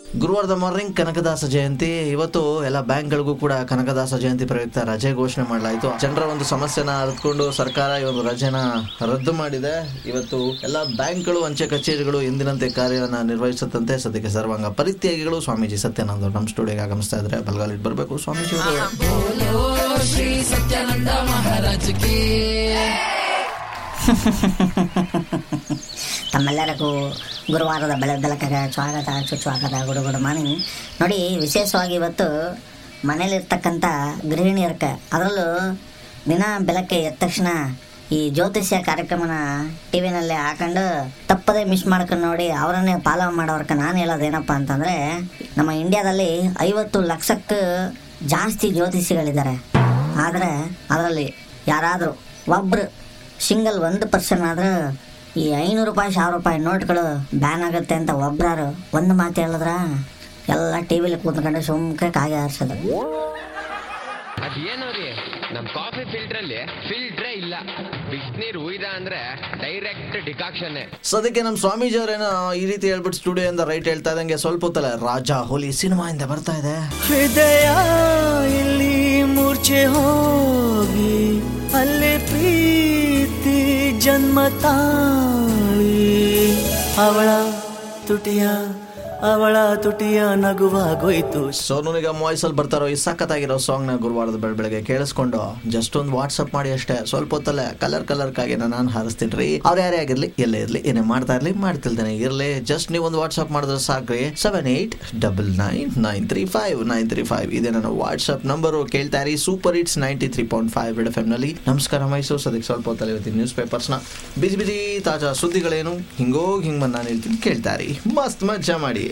ಗುರುವಾರದ morning Kanakadasa Jayanti. ಇವತ್ತು ಎಲ್ಲ ಬ್ಯಾಂಕ್ಗಳಿಗೂ ಕೂಡ ಕನಕದಾಸ ಜಯಂತಿ ಪ್ರಯುಕ್ತ ರಜೆ ಘೋಷಣೆ ಮಾಡಲಾಯಿತು. ಜನರ ಒಂದು ಸಮಸ್ಯೆನ ಅರಿತುಕೊಂಡು ಸರ್ಕಾರ ಈ ಒಂದು ರಜೆನ ರದ್ದು ಮಾಡಿದೆ. ಇವತ್ತು ಎಲ್ಲ ಬ್ಯಾಂಕ್ಗಳು, ಅಂಚೆ ಕಚೇರಿಗಳು ಎಂದಿನಂತೆ ಕಾರ್ಯವನ್ನು ನಿರ್ವಹಿಸುತ್ತಂತೆ. ಸದ್ಯಕ್ಕೆ ಸರ್ವಾಂಗ ಪರಿತ್ಯಾಗಿಗಳು ಸ್ವಾಮೀಜಿ ಸತ್ಯಾನಂದ ಅವರು ನಮ್ಮ ಸ್ಟುಡಿಯೋಗೆ ಆಗಮಿಸ್ತಾ ಇದ್ರೆ ಬಲಗಾಲಿಟ್ಟು ಬರಬೇಕು ಸ್ವಾಮೀಜಿ ಅವರು. ಶ್ರೀ ಸತ್ಯಾನಂದ ಮಹಾರಾಜ್ ಕಿ. ತಮ್ಮೆಲ್ಲರಿಗೂ ಗುರುವಾರದ ಬೆಳಕಿಗೆ ಸ್ವಾಗತ, ಸುಸ್ವಾಗತ, ಗುಡು ಮಾರ್ನಿಂಗ್. ನೋಡಿ, ವಿಶೇಷವಾಗಿ ಇವತ್ತು ಮನೇಲಿರ್ತಕ್ಕಂಥ ಗೃಹಿಣಿಯರ್ಕ, ಅದರಲ್ಲೂ ದಿನ ಬೆಳಗ್ಗೆ ಎದ್ದ ತಕ್ಷಣ ಈ ಜ್ಯೋತಿಷ್ಯ ಕಾರ್ಯಕ್ರಮನ ಟಿ ವಿನಲ್ಲಿ ಹಾಕೊಂಡು ತಪ್ಪದೇ ಮಿಸ್ ಮಾಡ್ಕೊಂಡು ನೋಡಿ ಅವರನ್ನೇ ಫಾಲೋ ಮಾಡೋರ್ಕ ನಾನು ಹೇಳೋದೇನಪ್ಪ ಅಂತಂದರೆ, ನಮ್ಮ ಇಂಡಿಯಾದಲ್ಲಿ 50 ಲಕ್ಷಕ್ಕೂ ಜಾಸ್ತಿ ಜ್ಯೋತಿಷಿಗಳಿದ್ದಾರೆ. ಆದರೆ ಅದರಲ್ಲಿ ಯಾರಾದರೂ ಒಬ್ಬರು ಸಿಂಗಲ್ 1% ಆದರೂ ಈ 500 ರೂಪಾಯಿ 1000 ರೂಪಾಯಿ ನೋಟ್ಗಳು ಬ್ಯಾನ್ ಆಗುತ್ತೆ ಅಂತ ಒಬ್ಬರಾರು ಒಂದು ಮಾತು ಹೇಳಿದ್ರ ಎಲ್ಲ ಟಿ ವಿಲಿ ಕೂತ್ಕೊಂಡು ಸುಮ್ಕೆ ಕಾಗೆ ಆರಿಸೋದು. ಅದೇನೋ ರೀ, ನಮ್ಮ ಕಾಫಿ ಫಿಲ್ಟ್ರಲ್ಲಿ ಫಿಲ್ಟ್ರೇ ಇಲ್ಲ. ಬಿಸಿನೀರು ಉಯ್ದ ಅಂದ್ರೆ ಡೈರೆಕ್ಟ್ ಡಿಕಾಕ್ಷನ್. ಸದ್ಯಕ್ಕೆ ನಮ್ಮ ಸ್ವಾಮೀಜಿ ಅವರೇನೋ ಈ ರೀತಿ ಹೇಳ್ಬಿಟ್ಟು ಸ್ಟುಡಿಯೋಯಿಂದ ರೈಟ್ ಹೇಳ್ತಾ ಇದ್ದಂಗೆ ಸ್ವಲ್ಪ ಹೊತ್ತಲ್ಲ ರಾಜ ಹೋಲಿ ಸಿನಿಮಾಯಿಂದ ಬರ್ತಾ ಇದೆ. ಹೃದಯ ಇಲ್ಲಿ ಮೂರ್ಛೆ ಹೋಗಿ ಅಲ್ಲೇ ಪ್ರೀತಿ ಜನ್ಮ ತಾಳಿ ಅವಳ ತುಟಿಯ ನಗುವಾಗೋಯ್ತು. ಸೋನು ನಿಗಮ್ ವಾಯ್ಸ್ ಅಲ್ಲಿ ಬರ್ತಾರೋ ಈ ಸಖತ್ತಾಗಿರೋ ಸಾಂಗ್ ನ ಗುರುವಾರದ ಬೆಳಗ್ಗೆ ಕೇಳಿಸ್ಕೊಂಡು ಜಸ್ಟ್ ಒಂದು ವಾಟ್ಸ್ಆಪ್ ಮಾಡಿ ಅಷ್ಟೇ. ಸ್ವಲ್ಪ ಹೊತ್ತಲ್ಲೇ ಕಲರ್ ಕಾಗಿನ ನಾನು ಹಾರಿಸ್ತೀನಿ. ಅವ್ರು ಯಾರೇ ಆಗಿರ್ಲಿ, ಎಲ್ಲೇ ಇರ್ಲಿ, ಏನೇ ಮಾಡ್ತಾ ಇರ್ಲಿ, ಮಾಡ್ತಿಲ್ದೇನೆ ಇರ್ಲಿ, ಜಸ್ಟ್ ನೀವು ಒಂದು ವಾಟ್ಸ್ಆಪ್ ಮಾಡಿದ್ರೆ ಸಾಕ್ರಿ. 7899935935 ಇದೇ ನನ್ನ ವಾಟ್ಸ್ಆಪ್ ನಂಬರು. ಕೇಳ್ತಾ ಇರಿ ಸೂಪರ್ ಹಿಟ್ಸ್ 93.5 ರೆಡ್ FM ನಲ್ಲಿ. ನಮಸ್ಕಾರ ಮೈಸೂರು. ಸದ್ಯಕ್ಕೆ ಸ್ವಲ್ಪ ಹೊತ್ತಲ್ಲಿ ಇವತ್ತಿನ ನ್ಯೂಸ್ ಪೇಪರ್ಸ್ ನ ಬಿಸಿ ತಾಜಾ ಸುದ್ದಿಗಳೇನು ಹಿಂಗ್ ಬಂದು ನಾನು ಹೇಳ್ತೀನಿ, ಕೇಳ್ತಾ ಇರಿ, ಮಸ್ತ್ ಮಜಾ ಮಾಡಿ.